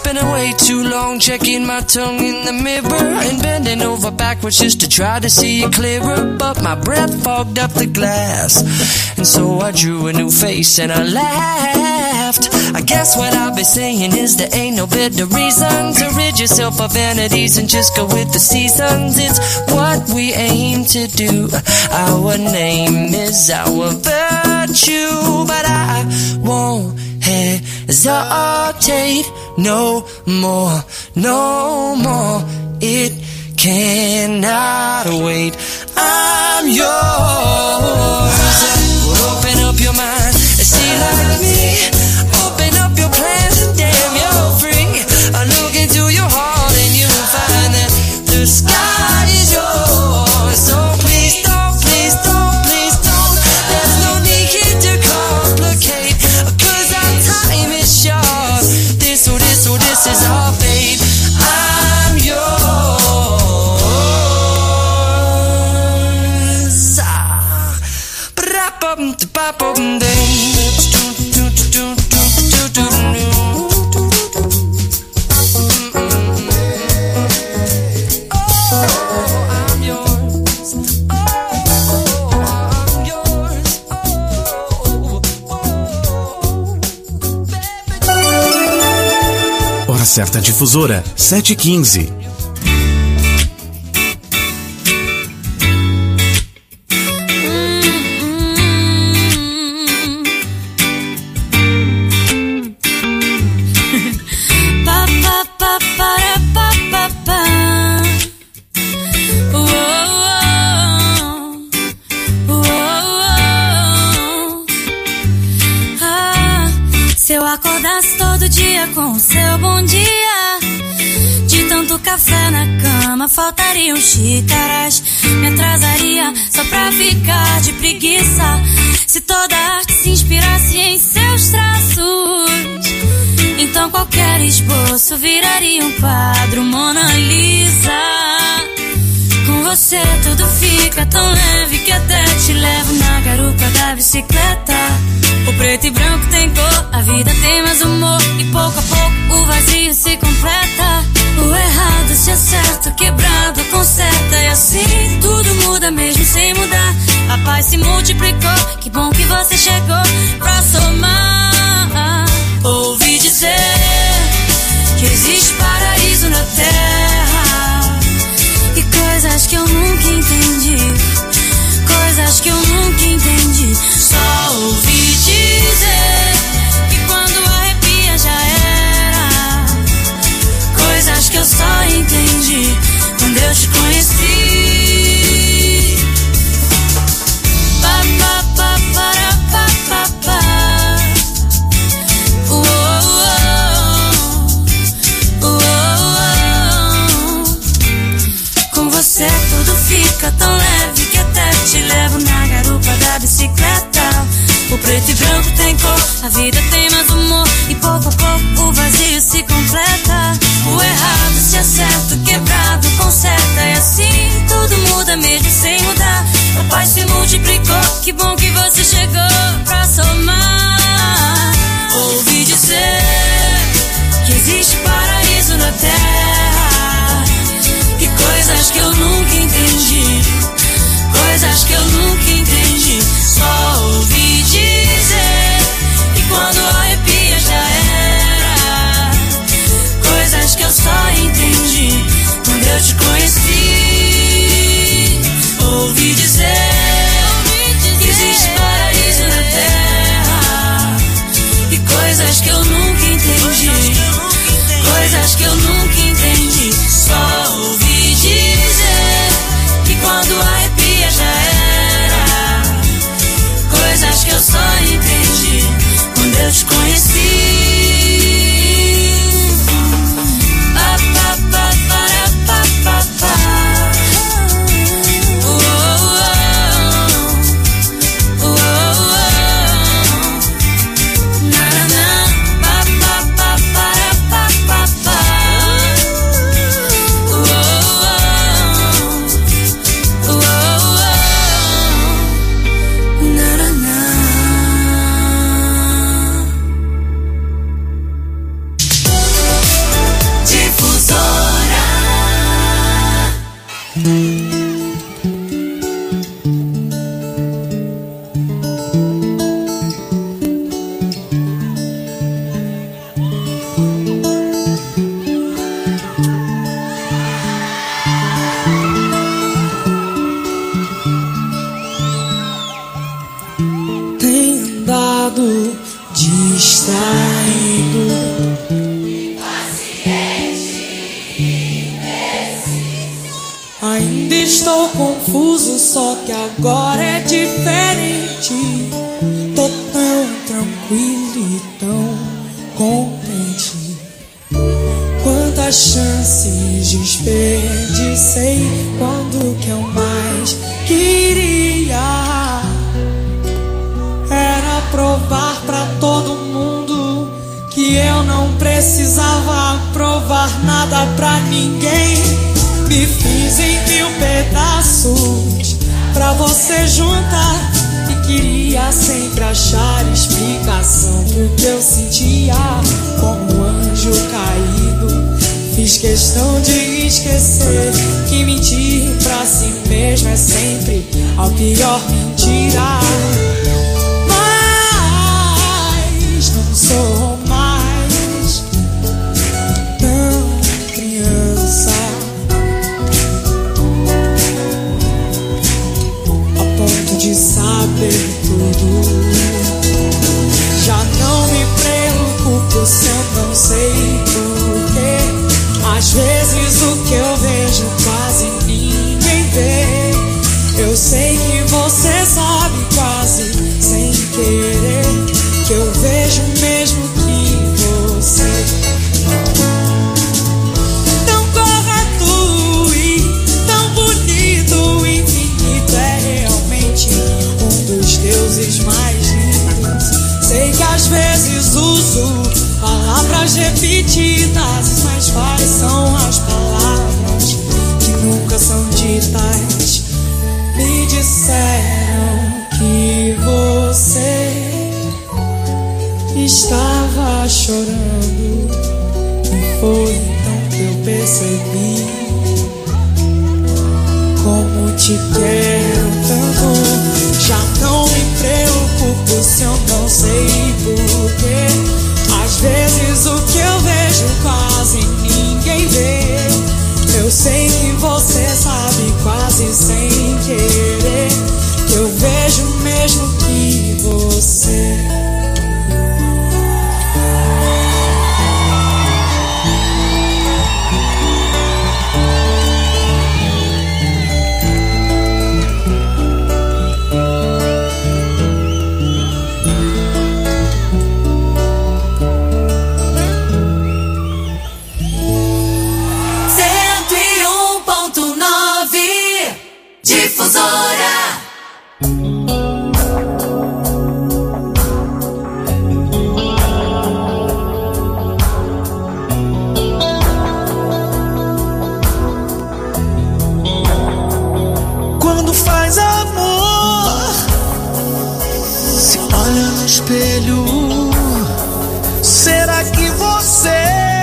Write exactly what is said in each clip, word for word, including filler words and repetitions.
Been away too long, checking my tongue in the mirror and bending over backwards just to try to see it clearer. But my breath fogged up the glass, and so I drew a new face and I laughed. I guess what I'll be saying is there ain't no better reason to rid yourself of vanities and just go with the seasons. It's what we aim to do. Our name is our virtue, but I won't hesitate no more, no more. It cannot wait. I'm yours. Open up your mind and see like me. Open up your plans and damn, you're free. I look into your heart and you'll find that the sky is yours. So please don't, please don't, please don't. There's no need here to complicate, 'cause our time is short. This, oh this, oh this is our fate. I'm yours. Ah. Hora certa difusora, sete e quinze. Com o seu bom dia, de tanto café na cama faltariam xícaras. Me atrasaria só pra ficar de preguiça. Se toda arte se inspirasse em seus traços, então qualquer esboço viraria um quadro Mona Lisa. Com você tudo fica tão leve que até te levo na garupa da bicicleta. O preto e branco tem cor, a vida tem mais humor, e pouco a pouco o vazio se completa. O errado se acerta, o quebrado conserta, e assim tudo muda mesmo sem mudar. A paz se multiplicou, que bom que você chegou pra somar. Ouvi dizer que existe paraíso na terra, e coisas que eu nunca entendi, coisas que eu nunca entendi. Só ouvi dizer que quando arrepia já era, coisas que eu só entendi quando eu te conheci. Pa, pa, pa, para, pa, pa, pa. Oh, oh, oh. Oh, oh. Com você tudo fica tão leve que até te levo na garupa da bicicleta. O preto e branco tem cor, a vida tem mais humor, e pouco a pouco o vazio se completa. O errado se acerta, o quebrado conserta, e assim tudo muda mesmo sem mudar. A paz se multiplicou, que bom que você chegou pra somar. Ouvi dizer que existe paraíso na terra, e coisas que eu nunca entendi, coisas que eu nunca entendi. Só ouvi dizer que quando arrepia já era, coisas que eu só entendi quando eu te conheci. Ouvi dizer que existe paraíso na terra, e coisas que eu nunca entendi, coisas que eu nunca entendi. Só ouvi dizer que quando arrepia já era, coisas que eu só entendi quando eu te conheci. Pa, pa, pa, para, pa, pa, pa. Oh, oh, oh. Oh, oh. Na, na, na. Pa, pa, pa, para, pa, pa, pa. estou confuso, só que agora é diferente. Tô tão tranquilo e tão contente. Quantas chances desperdicei quando que eu mais queria era provar pra todo mundo que eu não precisava provar nada pra ninguém. Me fiz em mil pedaços pra você juntar e queria sempre achar explicação pro que eu sentia como um anjo caído. Fiz questão de esquecer que mentir pra si mesmo é sempre a pior mentira. Mas não sou mais tão criança a ponto de saber tudo. Já não me preocupo se eu não sei porquê. Às vezes o que eu vejo quase ninguém vê. Eu sei que você sabe quase sem querer que eu vejo mesmo que você tão correto e tão bonito, infinito, é realmente um dos deuses mais lindos. Sei que às vezes uso palavras repetidas, mas quais são as palavras que nunca são ditas? Me disseram que você estava chorando e foi então que eu percebi como te quero tanto. Já não me preocupo se eu não sei porquê. Às vezes o que eu vejo quase ninguém vê. Eu sei que você sabe quase sem querer que eu vejo mesmo que você. Quando faz amor, se olha no espelho, será que você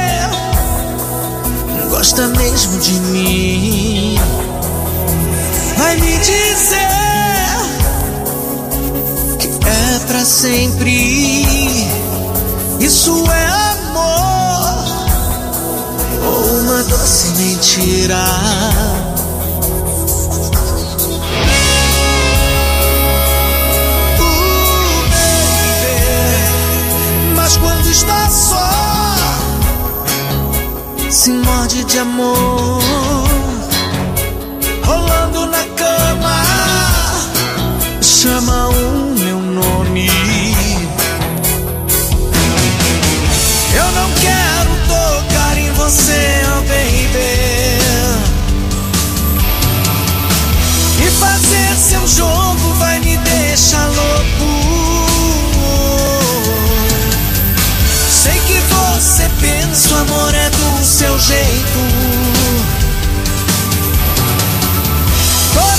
gosta mesmo de mim? Vai me dizer que é pra sempre. Isso é amor ou uma doce mentira? Uh, baby, mas quando está só, se morde de amor, rolando na cama, chama o meu nome. Eu não quero tocar em você, oh baby, e fazer seu jogo vai me deixar louco. Sei que você pensa o amor é do seu jeito.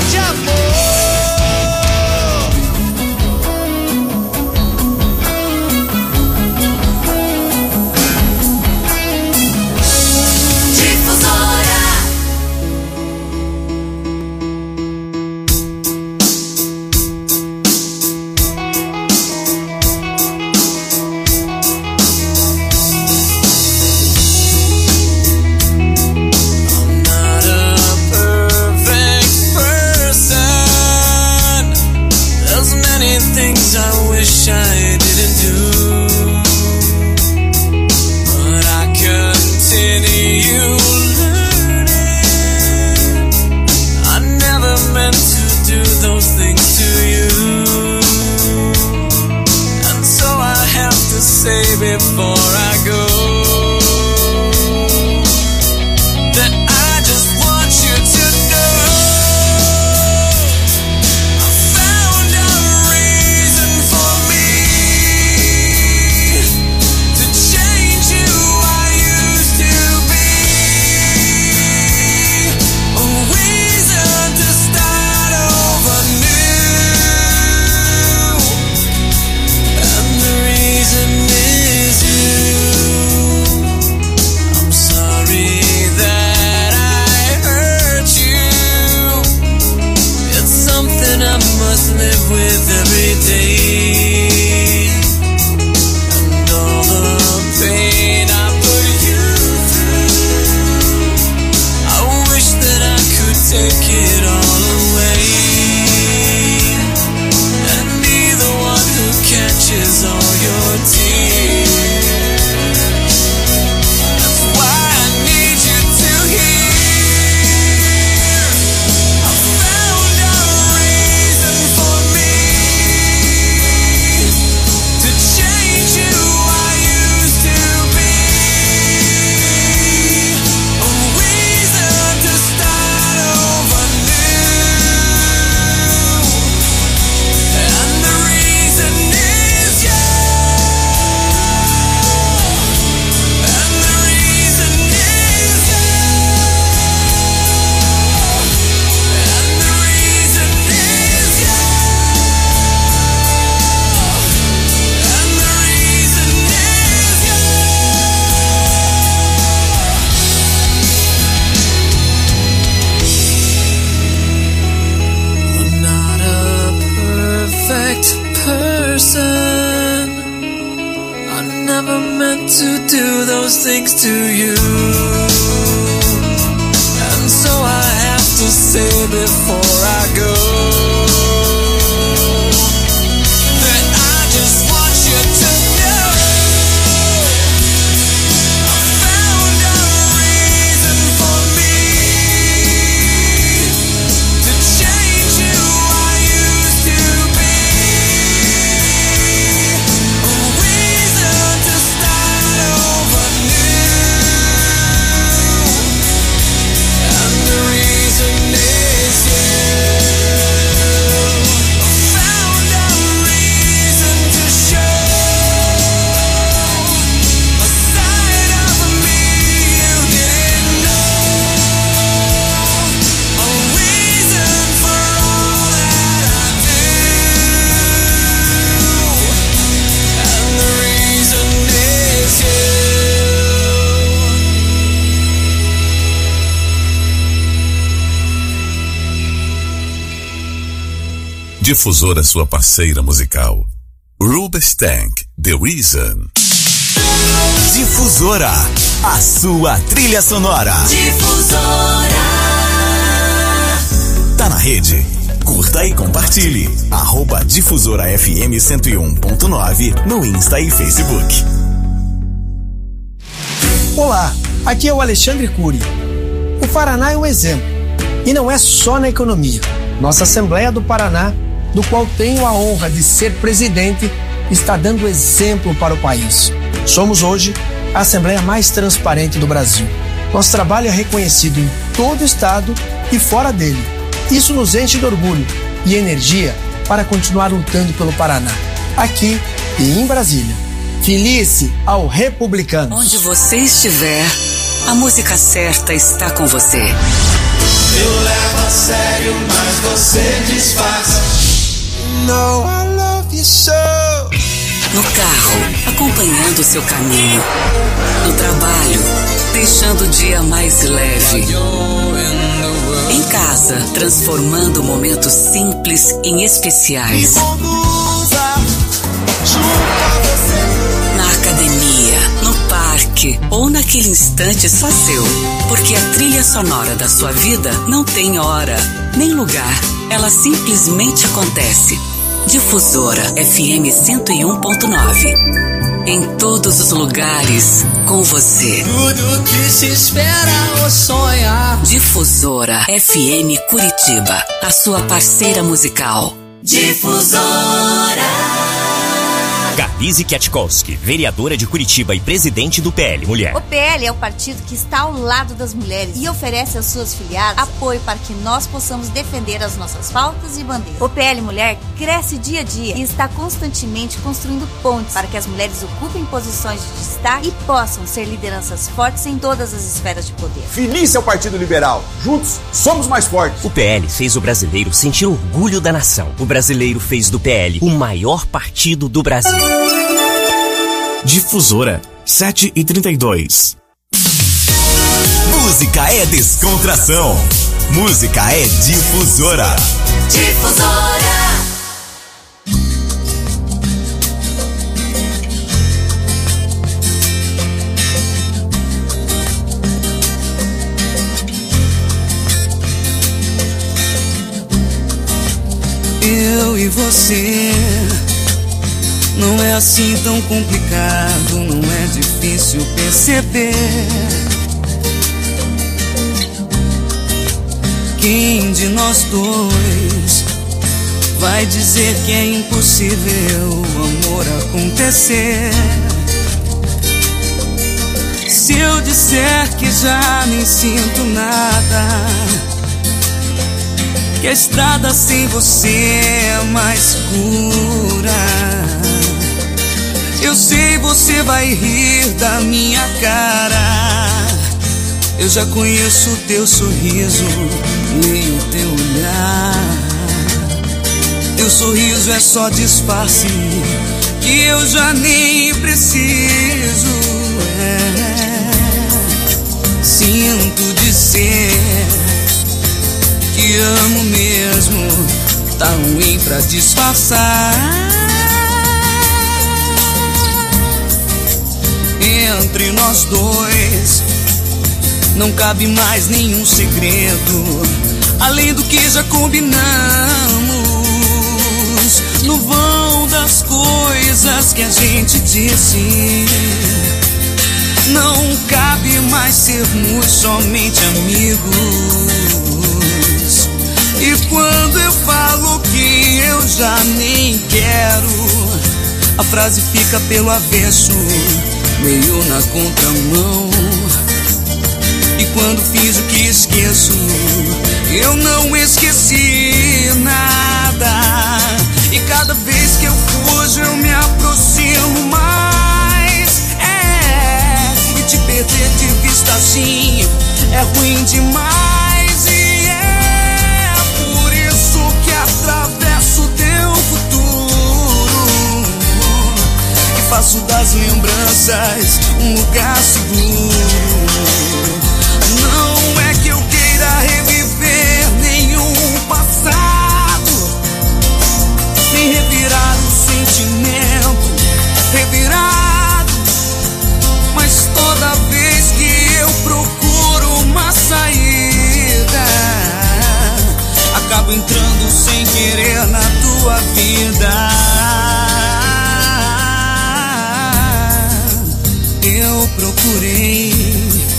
de amor. Difusora, sua parceira musical. Rubenstank, The Reason. Difusora, a sua trilha sonora. Difusora. Tá na rede? Curta e compartilhe. Arroba Difusora F M cento e um ponto nove no Insta e Facebook. Olá, aqui é o Alexandre Cury. O Paraná é um exemplo. E não é só na economia. Nossa Assembleia do Paraná, do qual tenho a honra de ser presidente, está dando exemplo para o país. Somos hoje a Assembleia mais transparente do Brasil. Nosso trabalho é reconhecido em todo o estado e fora dele. Isso nos enche de orgulho e energia para continuar lutando pelo Paraná, aqui e em Brasília. Felice ao Republicanos. Onde você estiver, a música certa está com você. Eu levo a sério, mas você disfarça. No, I love you so. No carro, acompanhando seu caminho. No trabalho, deixando o dia mais leve. Em casa, transformando momentos simples em especiais. Na academia, no parque ou naquele instante só seu. Porque a trilha sonora da sua vida não tem hora, nem lugar. Ela simplesmente acontece. Difusora F M cento e um ponto nove. Em todos os lugares, com você. Tudo que se espera ou sonha. Difusora F M Curitiba, a sua parceira musical. Difusora. Galize Kwiatkowski, vereadora de Curitiba e presidente do P L Mulher. O P L é o partido que está ao lado das mulheres e oferece às suas filiadas apoio para que nós possamos defender as nossas pautas e bandeiras. O P L Mulher cresce dia a dia e está constantemente construindo pontes para que as mulheres ocupem posições de destaque e possam ser lideranças fortes em todas as esferas de poder. Feliz é o Partido Liberal. Juntos, somos mais fortes. O P L fez o brasileiro sentir orgulho da nação. O brasileiro fez do P L o maior partido do Brasil. Difusora sete e trinta e dois. Música é descontração. Música é difusora. Difusora. Eu e você. Não é assim tão complicado, não é difícil perceber. Quem de nós dois vai dizer que é impossível o amor acontecer? Se eu disser que já nem sinto nada, que a estrada sem você é mais escura, eu sei você vai rir da minha cara. Eu já conheço o teu sorriso, leio o teu olhar. Teu sorriso é só disfarce que eu já nem preciso. É. Sinto dizer que amo mesmo, tá ruim pra disfarçar. Entre nós dois não cabe mais nenhum segredo, além do que já combinamos. No vão das coisas que a gente disse, não cabe mais sermos somente amigos. E quando eu falo que eu já nem quero, a frase fica pelo avesso, meio na contramão. E quando fiz o que esqueço, eu não esqueci nada. E cada vez que eu fujo eu me aproximo mais. É, e te perder de vista assim é ruim demais. E é por isso que atravesso o teu futuro e faço das lembranças um lugar seguro. Não é que eu queira reviver nenhum passado, nem revirar o sentimento revirado, mas toda vez que eu procuro uma saída, acabo entrando sem querer na tua vida. Eu procurei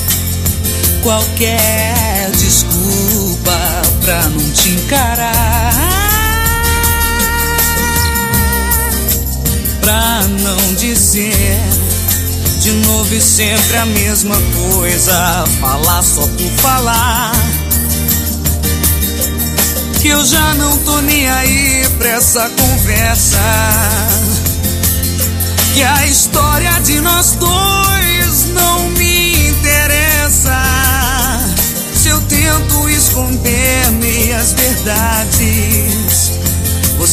qualquer desculpa pra não te encarar, pra não dizer de novo e sempre a mesma coisa, falar só por falar. Que eu já não tô nem aí pra essa conversa, que a história de nós dois não me interessa. Se eu tento esconder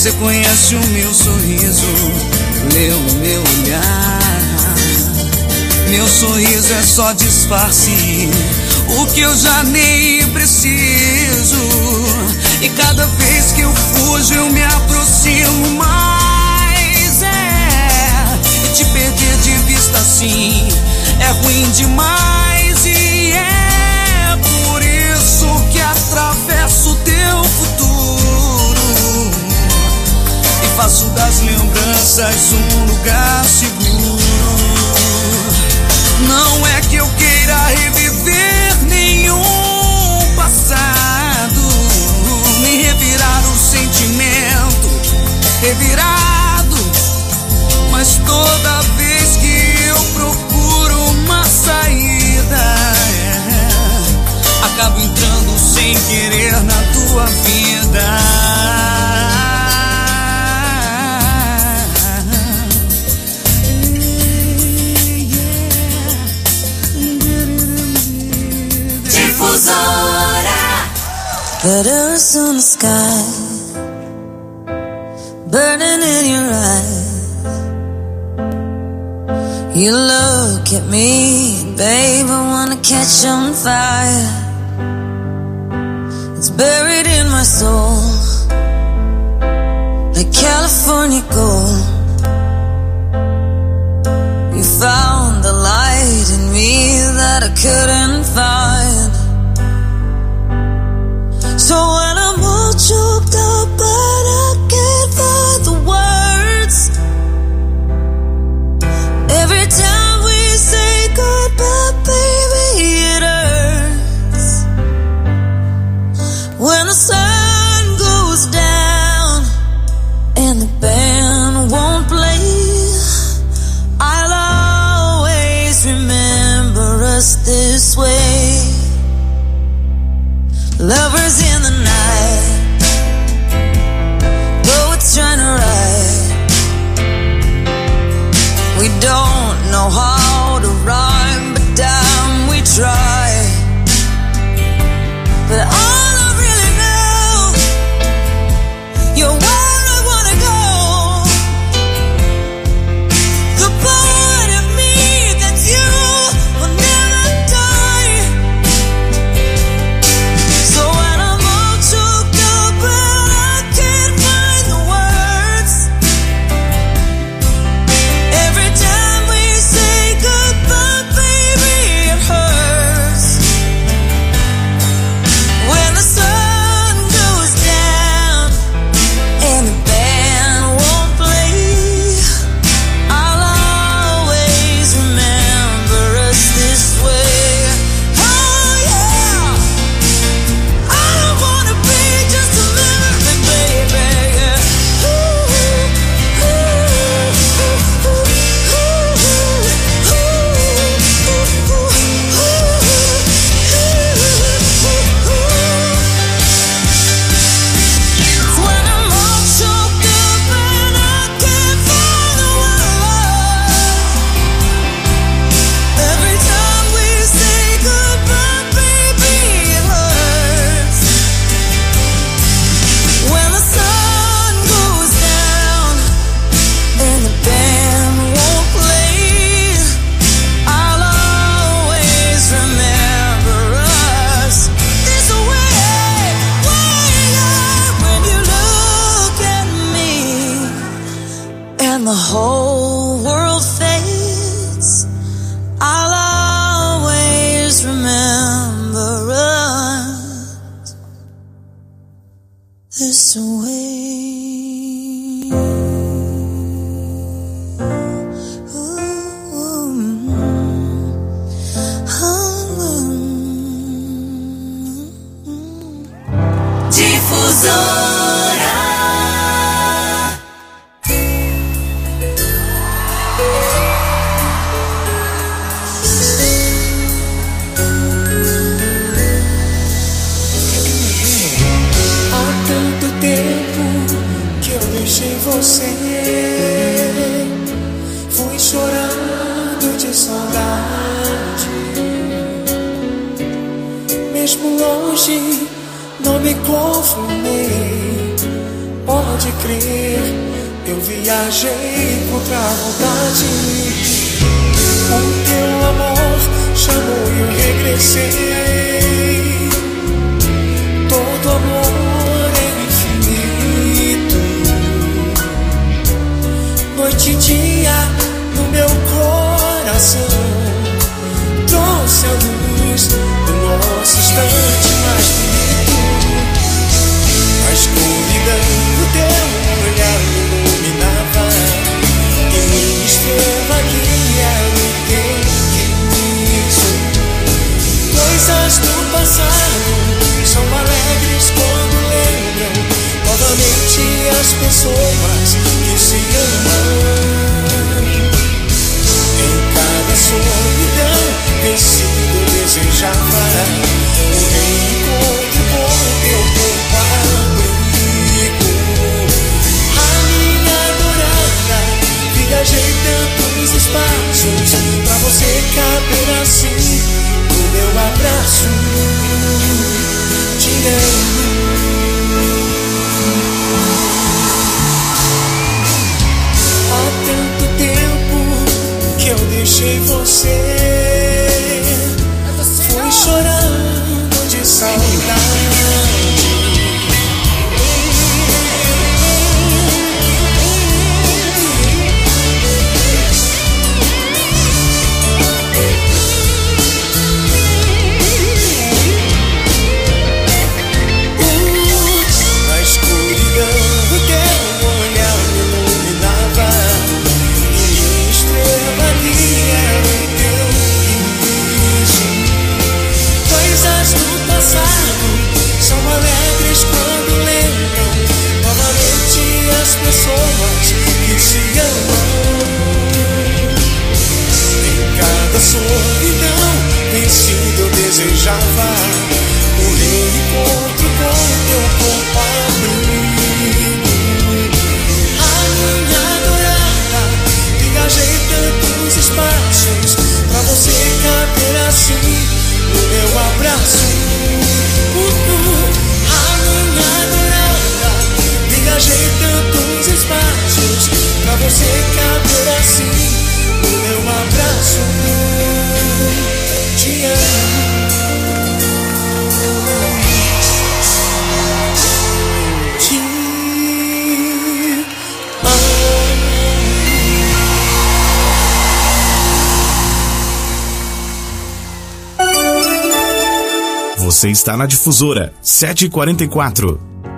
Você conhece o meu sorriso, leu no meu olhar. Meu sorriso é só disfarce, o que eu já nem preciso. E cada vez que eu fujo eu me aproximo mais. É, e te perder de vista assim é ruim demais. E é por isso que atravesso teu futuro e faço das lembranças um lugar seguro. Não é que eu queira reviver nenhum passado, nem revirar o sentimento revirado, mas toda vez que eu procuro uma saída, é, acabo entrando sem querer na tua vida. Letters on the sky, burning in your eyes. You look at me, babe, I wanna catch on fire. It's buried in my soul, like California gold. You found the light in me that I couldn't find. So when I'm all choked up but I can't find the words, every time we say goodbye, baby, it hurts. When the sun goes down and the band won't play, I'll always remember us this way. Lovers in the night, poets trying to write. We don't know how to rhyme, but damn, we try. But all I really know, you're where I wanna go. The part of me that's you will never die. So when I'm all choked up and I can't find the words, every time we say goodbye, baby, it hurts. When the sun goes down and the band won't play, I'll always remember us this way. Oh yeah, I don't wanna be just a memory, baby. Yeah. Ooh, ooh, ooh, ooh, ooh, ooh, ooh, when I'm all choked up and I can't find the word, every time we say goodbye, baby, it hurts. When the sun goes down and the band won't play, I'll always remember us this way. When you look at me and the whole world fades, I'll always remember us this way. Há tanto tempo que eu deixei você, fui chorando de saudade. Mesmo longe, não me conformei. Pode pode crer, eu viajei contra a vontade. O teu amor chamou e eu regressei. Todo amor é infinito. Noite e dia no meu coração trouxe a luz do nosso instante mais bonito. A escuridão do teu olhar me iluminava e minha estrela guia o tempo. Coisas do passado são alegres quando lembram novamente as pessoas que se amam. Em cada solidão vencido eu desejava um reencontro com teu corpo abrigo. A minha adorada, viajei tantos espaços pra você caber assim no meu abraço. Te amo. Há tanto tempo que eu deixei você, fui chorando de saudade. Na escuridão do teu olhar me iluminava e minha estrela guia o teu riso. Coisas do passado são alegres quando lembram novamente as pessoas que se amam. Em cada solidão vencido eu desejava um reencontro com teu corpo abrigo. A minha adorada, viajei tantos espaços pra você caber assim no meu abraço. Uh, uh, a minha adorada, viajei tantos espaços pra você caber assim no meu abraço. Te amo. Te Você está na Difusora sete e quarenta e quatro.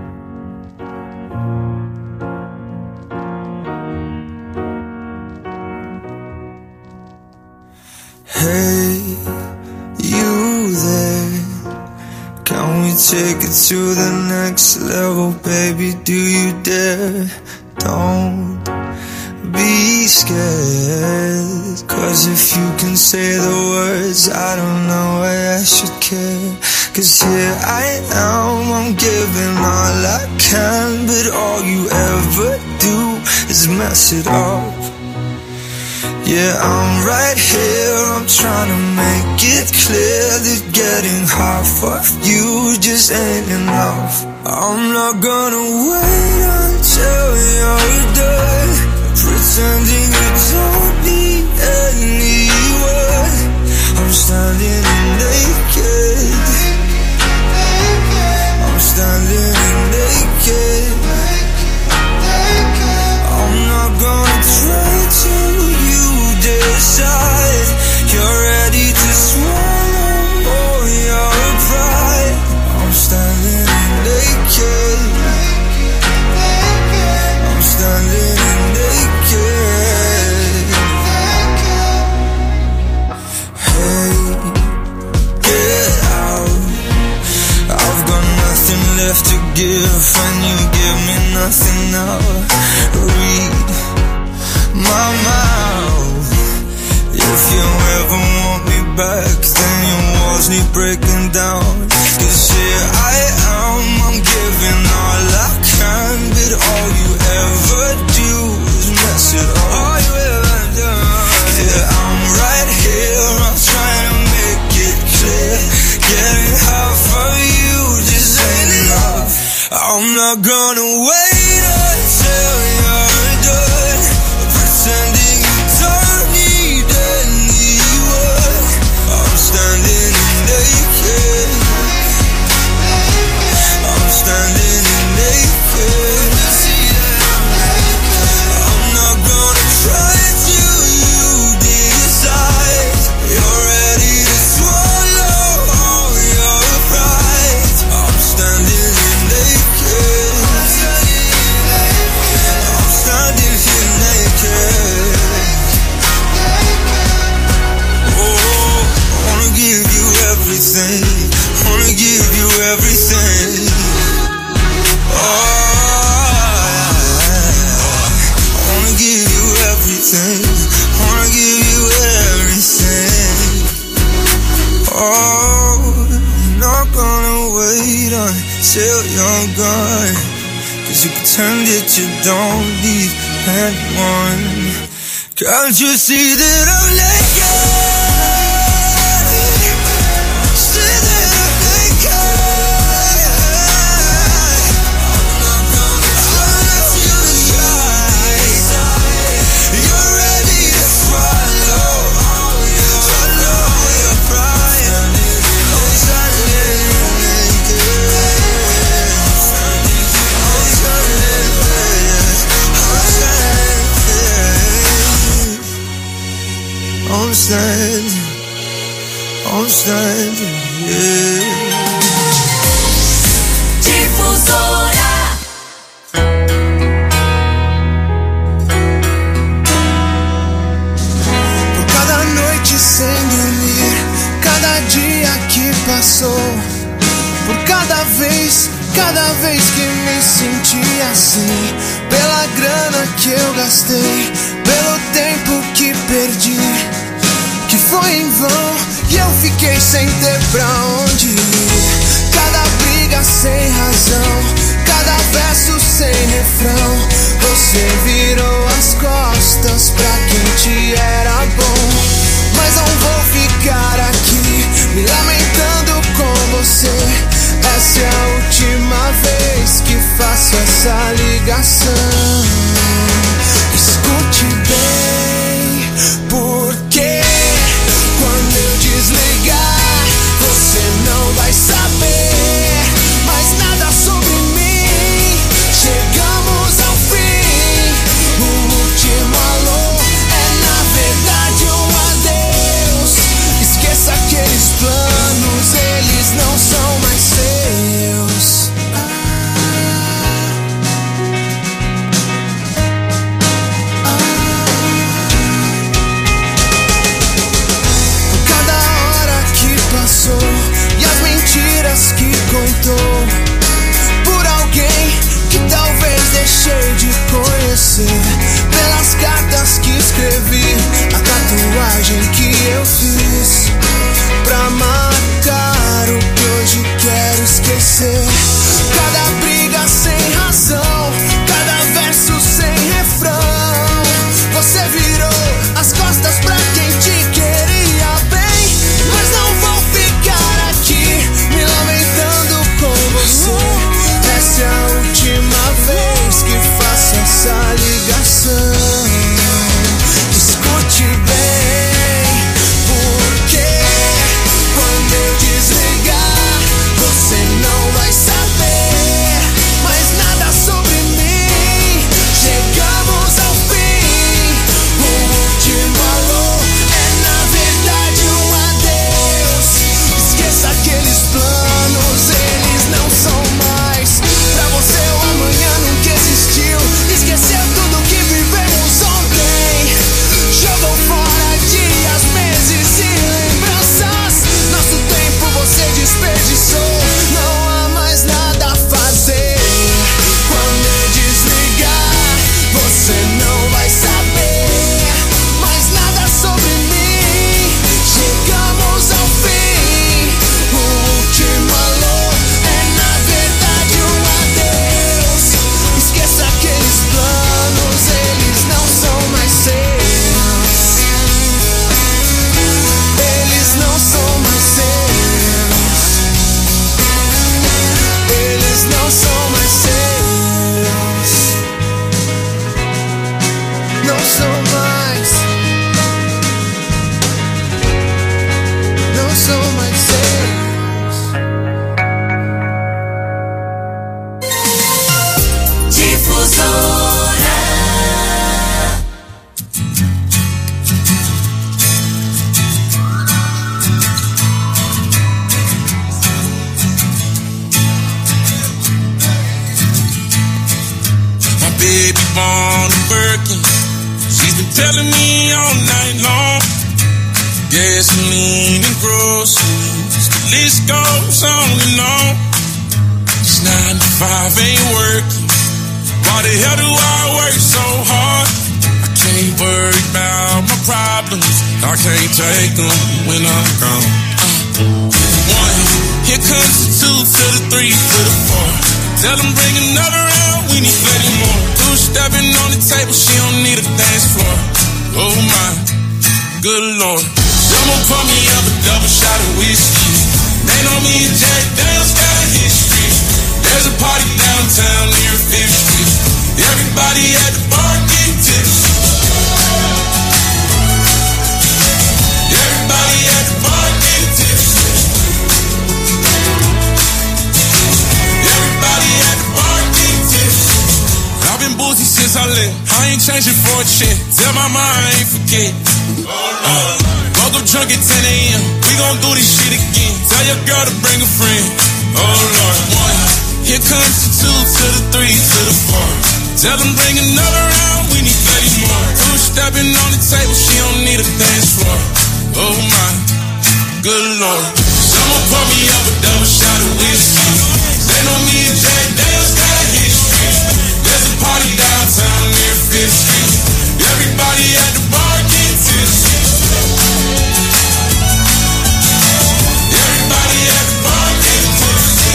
Hey, you there? Can we take it to the next level, baby? Do you dare? Don't be scared, 'cause if you can say the words, I don't know why I should care. 'Cause here I am, I'm giving all I can, but all you ever do is mess it up. Yeah, I'm right here, I'm trying to make it clear that getting half of you just ain't enough. I'm not gonna wait until you're done pretending you don't need anyone. I'm standing naked, I'm standing naked. I'm not gonna try to decide you're ready to swallow all your pride. I'm standing naked, I'm standing naked. Hey, get out, I've got nothing left to give when you give me nothing now. Read my mouth. If you ever want me back, then your walls need breaking down. 'Cause here I am, I'm giving all I can, but all you ever do is mess it up. All you ever do. Yeah, I'm right here, I'm trying to make it clear. Getting half of you just ain't enough. I'm not gonna wait give you everything. Wanna give you everything. Oh, I wanna give you everything. Wanna give you everything. Oh, I'm not gonna wait until you're gone, 'cause you pretend that you don't need anyone. Can't you see that I'm naked? See that I'm naked. I'm not gonna try. You're ready to swallow, swallow your pride. I'm standing naked. I'm standing naked. I'm standing, I'm standing, yeah. Difusora. Por cada noite sem dormir, cada dia que passou, por cada vez, cada vez que me senti assim, pela grana que eu gastei, pelo tempo que perdi, que foi em vão e eu fiquei sem ter pra onde ir. Cada briga sem razão, cada verso sem refrão. Você virou as costas pra quem te era bom. Mas não vou ficar aqui me lamentando com você. Essa é a última vez que faço essa ligação. Escute bem, porque quando eu desligar, você não vai saber mais nada sobre mim. Chegamos ao fim, o último alô é na verdade um adeus. Esqueça aqueles planos, eles não são mais seus. E as mentiras que contou por alguém que talvez deixei de conhecer, pelas cartas que escrevi, a tatuagem que eu fiz pra marcar o que hoje quero esquecer. Cada briga sem razão, cada verso sem refrão. Você virou as costas pra quem te queria bem, mas não vou ficar aqui me lamentando com você. Essa é a última vez que faço essa ligação. Escute bem, porque quando eu desligar, você não vai saber mais nada sobre mim. Chegamos ao fim, o último alô é na verdade um adeus. Esqueça aqueles planos, eles não são mais. Pra você o amanhã nunca existiu. Esqueceu tudo que vivemos ontem. Jogou fora dias, meses e lembranças. Nosso tempo você desperdiçou. Não há mais nada a fazer. Quando eu desligar, você não vai saber mais nada sobre mim. Chegamos ao fim, o último alô é na verdade um adeus. Esqueça aqueles planos, eles não são mais seus. Eles não são mais seus. Eles não são mais seus. Não são mais. Não são mais seus. Difusora. My baby born a Birkin. She's been telling me all night long, Gasoline and groceries, the list goes on and on. This nine to five ain't working. Why the hell do I work so hard? I can't worry about my problems. I can't take them when I'm gone. Uh, one, here comes the two to the three to the four. Tell them bring another round, we need plenty more. Two stepping on the table, she don't need a dance floor. Oh my, good lord. Someone pour me up a double shot of whiskey. They know me and Jack Daniels got a history. There's a party downtown near Fifth Street. Everybody at the bar getting tipsy. Everybody at the bar getting tipsy. Everybody at the bar getting tipsy. I've been boozy since I left. I ain't changing for a check. Tell my mind I ain't forget. Uh, woke up drunk at ten a.m. We gon' do this shit again. Tell your girl to bring a friend. Oh Lord, one. Here comes the two to the three to the four. Tell them bring another round, we need thirty more. Two stepping on the table, she don't need a dance floor. Oh my, good lord. Someone pour me up a double shot of whiskey. They know me and Jack Daniels got a history. There's a party downtown near Fifth Street. Everybody at the bar getting tipsy. Everybody at the bar getting tipsy.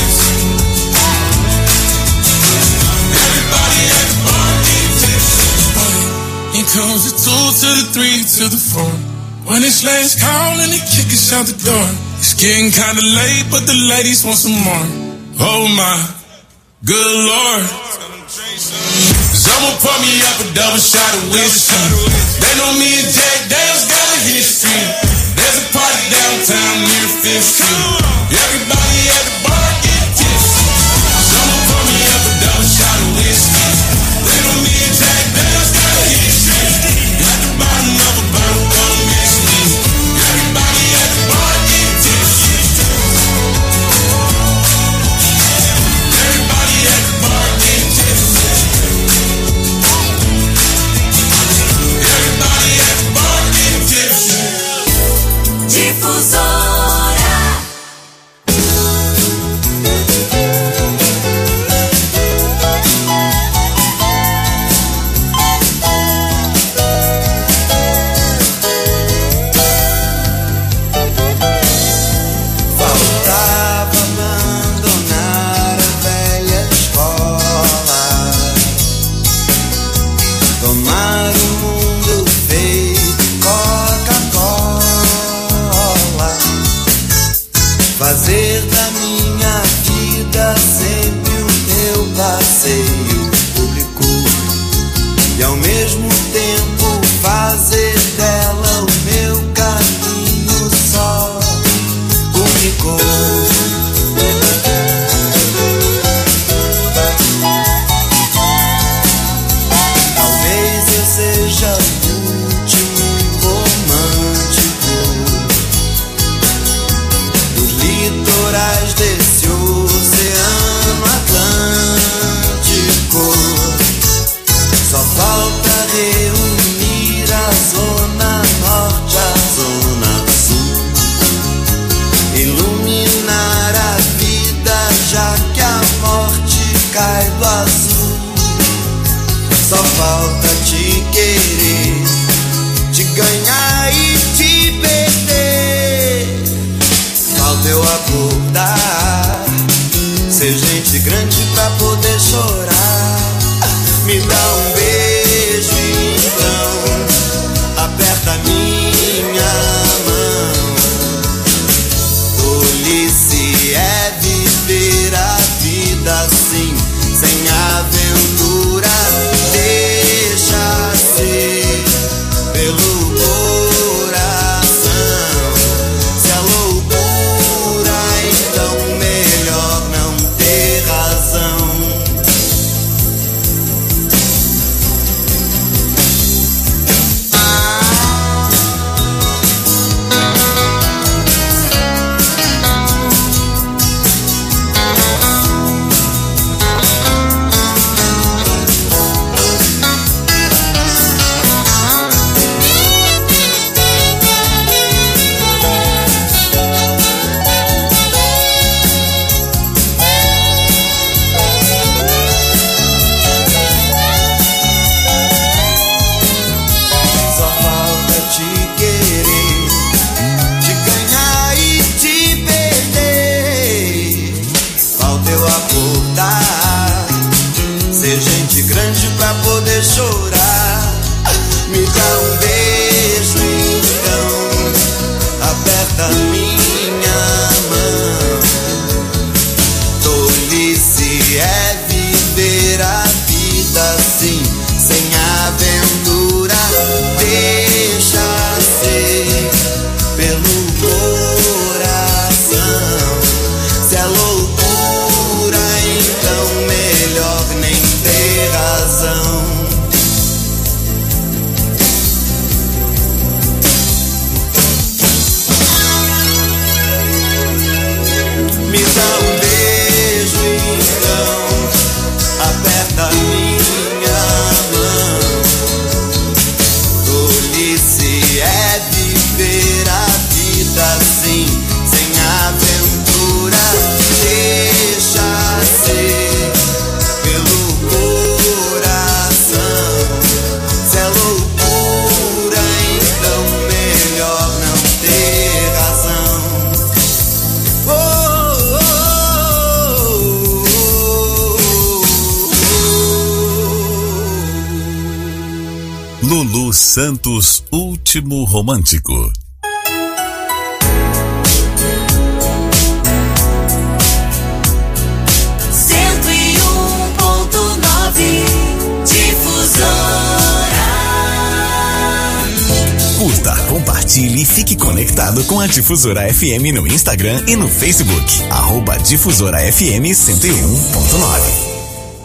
Everybody at the bar getting tipsy. Here comes the two to the three to the four. When it's last call and they kick us out the door. It's getting kinda late, but the ladies want some more. Oh my, good lord. Someone pour me up a double shot of whiskey. They know me and Jack Daniels got a history. There's a party downtown near Fifth Street. Everybody at the bar get tipsy. Someone pour me up a double shot of whiskey. They know me and Jack Daniels got a history. At the bottom of a bottle, don't miss me. Everybody at the bar get tipsy. Everybody at the bar get tipsy. Everybody at the bar get tipsy. Difusora. Faltava abandonar a velha escola, tomar o mundo feito Coca-Cola, fazer da minha vida sempre o meu passeio público e ao mesmo tempo fazer dela o meu caminho só único. Talvez eu seja o último romântico dos litorais desse oceano Atlântico. Só falta reunir a zona norte à zona sul, iluminar a vida já que a morte cai do azul. Só falta te querer, te ganhar e te perder. Falta eu acordar, ser gente grande pra poder chorar. Me dá um beijo então, aperta minha mão. Tolice é viver a vida assim, sem aventura. Deixa ser pelo coração. Se é loucura, então melhor não ter razão. aperta minha mão. Tolice é viver a vida assim, sem aventura. Deixa ser pelo coração. Se é loucura, então melhor nem ter razão. Me dá um beijo então, aperta minha mão. Tolice é viver a vida assim, sem aventura. Deixa ser pelo coração. Se é loucura, então melhor não ter razão. Oh, oh, oh, oh. Lulu Santos, Último Romântico. cento e um ponto nove Difusora. Curta, compartilhe e fique conectado com a Difusora F M no Instagram e no Facebook. Arroba Difusora F M cento e um ponto nove.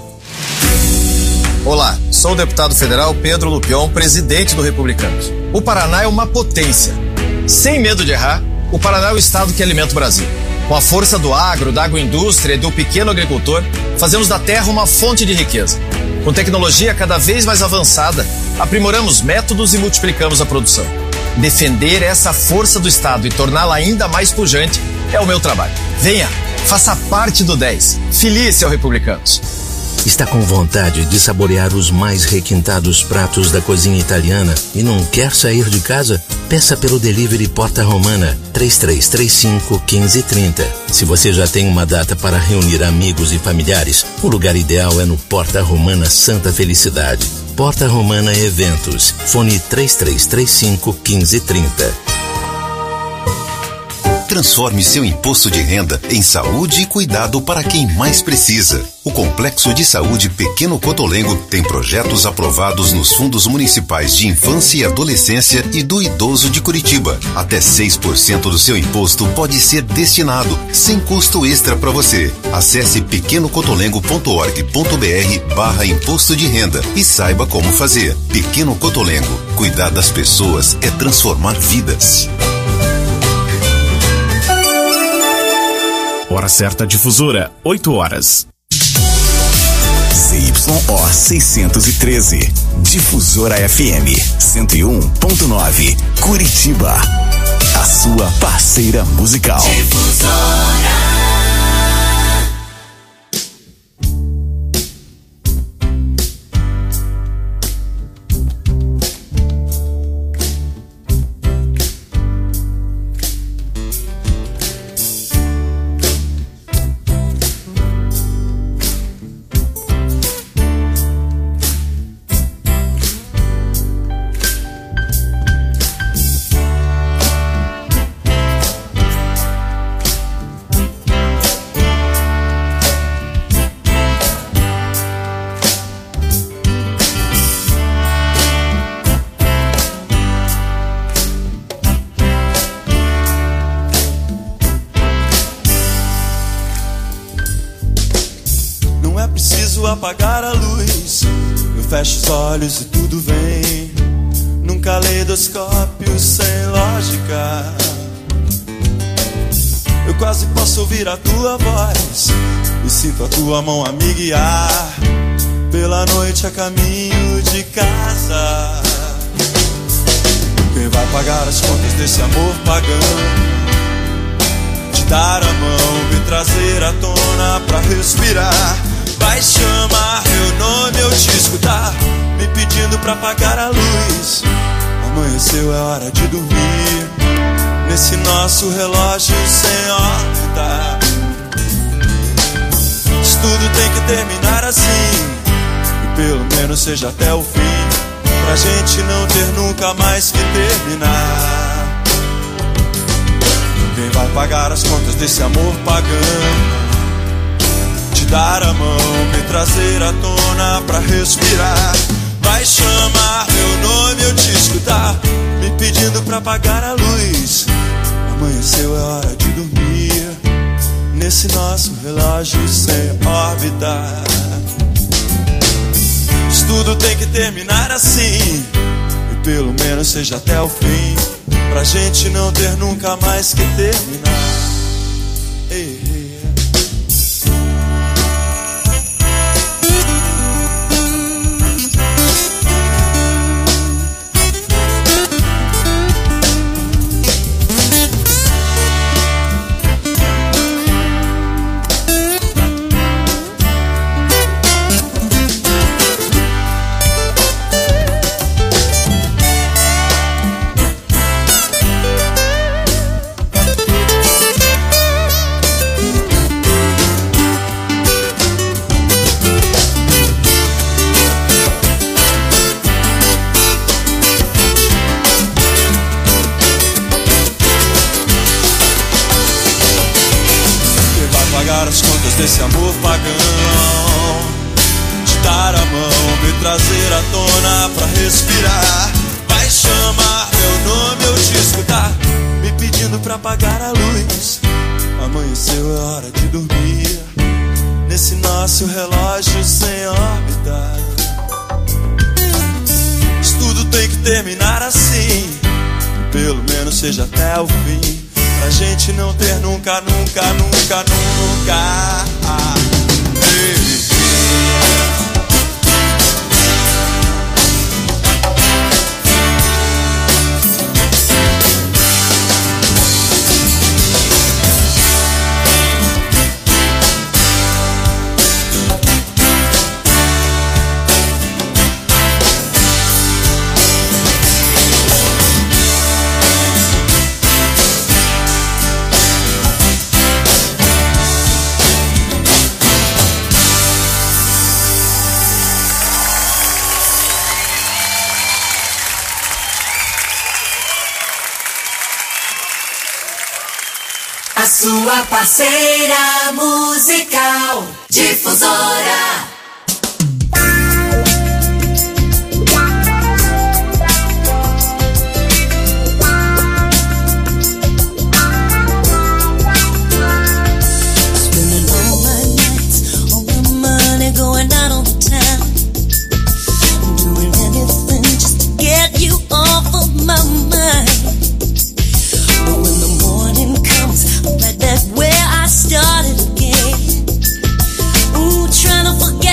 Olá, sou o deputado federal Pedro Lupion, presidente do Republicanos. O Paraná é uma potência. Sem medo de errar, o Paraná é o estado que alimenta o Brasil. Com a força do agro, da agroindústria e do pequeno agricultor, fazemos da terra uma fonte de riqueza. Com tecnologia cada vez mais avançada, aprimoramos métodos e multiplicamos a produção. Defender essa força do estado e torná-la ainda mais pujante é o meu trabalho. Venha, faça parte do dez. Filie-se ao Republicanos. Está com vontade de saborear os mais requintados pratos da cozinha italiana e não quer sair de casa? Peça pelo delivery Porta Romana três três três cinco, um cinco três zero. Se você já tem uma data para reunir amigos e familiares, o lugar ideal é no Porta Romana Santa Felicidade. Porta Romana Eventos. Fone três três três cinco, um cinco três zero. Transforme seu imposto de renda em saúde e cuidado para quem mais precisa. O Complexo de Saúde Pequeno Cotolengo tem projetos aprovados nos fundos municipais de infância e adolescência e do idoso de Curitiba. Até seis por cento do seu imposto pode ser destinado, sem custo extra para você. Acesse pequenocotolengo.org.br barra imposto de renda e saiba como fazer. Pequeno Cotolengo. Cuidar das pessoas é transformar vidas. Hora certa Difusora, oito horas. C Y O seiscentos e treze, Difusora F M cento e um ponto nove, Curitiba. A sua parceira musical. Difusora. Apagar a luz, eu fecho os olhos e tudo vem num caleidoscópio sem lógica. Eu quase posso ouvir a tua voz e sinto a tua mão a me guiar pela noite a caminho de casa. Quem vai pagar as contas desse amor pagão? Te dar a mão, me trazer à tona pra respirar. Vai chamar meu nome, eu te escutar, me pedindo pra apagar a luz. Amanheceu, é hora de dormir nesse nosso relógio sem órbita. Isso tudo tem que terminar assim, e pelo menos seja até o fim, pra gente não ter nunca mais que terminar. pagar as contas desse amor pagano. Te dar a mão, me trazer à tona pra respirar. Vai chamar meu nome, eu te escutar, me pedindo pra apagar a luz. Amanheceu, é hora de dormir nesse nosso relógio sem órbita. Isso tudo tem que terminar assim, e pelo menos seja até o fim, pra gente não ter nunca mais que terminar. Ei, ei. Desse amor pagão, te dar a mão, me trazer à tona pra respirar. Vai chamar meu nome, eu te escutar, me pedindo pra apagar a luz. Amanheceu, é hora de dormir nesse nosso relógio sem órbita. Isso tudo tem que terminar assim, pelo menos seja até o fim, pra gente não ter nunca, nunca, nunca, nunca. Ei. Sua parceira musical, Difusora. Spending all my nights, all my money going out on the town, doing anything just to get you off of my mind. But when the morning comes, right back where I started again. Ooh, trying to forget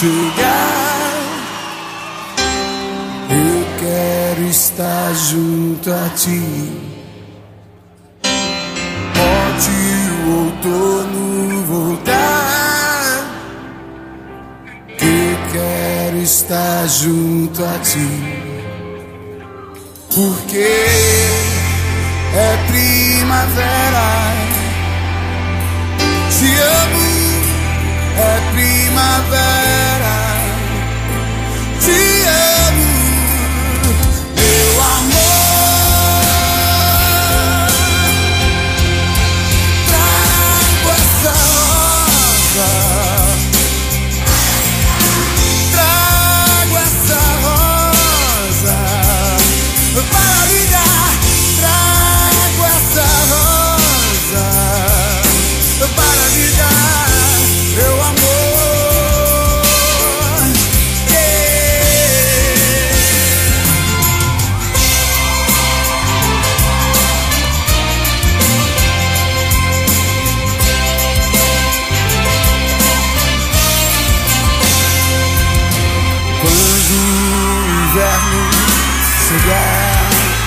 chegar. Eu quero estar junto a ti. Pode o outono voltar, que eu quero estar junto a ti. Porque é primavera, te amo, é primavera, te amo, meu amor. Trago essa rosa, trago essa rosa para lhe dar. Trago essa rosa para lhe dar, meu amor. Yeah. Quando o inverno chegar,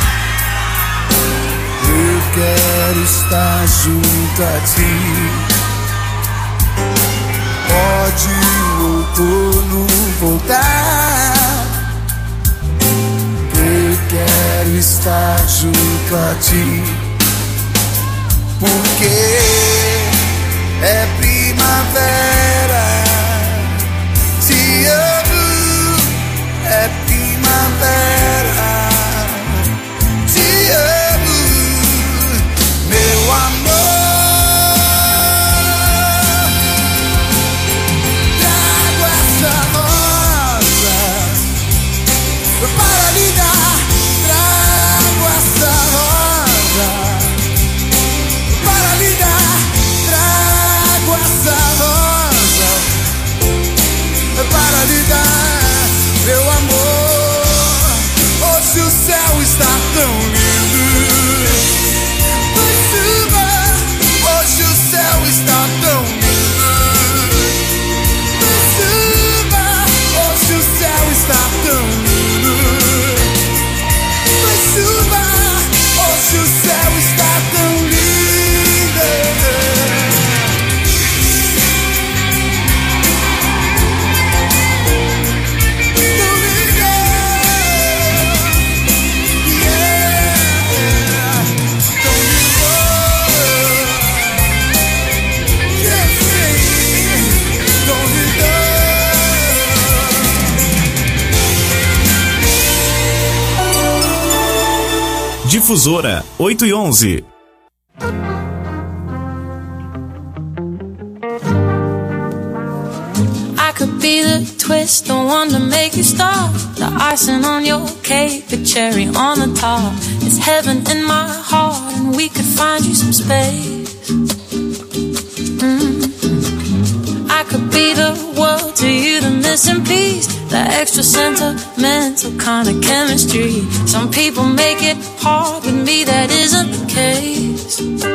eu quero estar junto a ti. Pode o outono voltar, eu quero estar junto a ti. Porque é primavera, te amo, é primavera, te amo, meu amor. Trago essa rosa para lhe dar. Trago essa rosa para lhe dar. Trago essa rosa para lhe dar, meu amor. Hoje o céu está tão lindo. Pois chuva, hoje o céu está tão lindo. Pois chuva, hoje o céu está tão lindo. Pois chuva, hoje o céu está tão lindo. Difusora oito e onze. I could be the twist, the one to make you stop, the icing on your cake, the cherry on the top. It's heaven in my heart, and we could find you some space. Mm-hmm. I could be the world to you, the missing piece, the extra sentimental kind of chemistry. Some people make it hard, with me that isn't the case.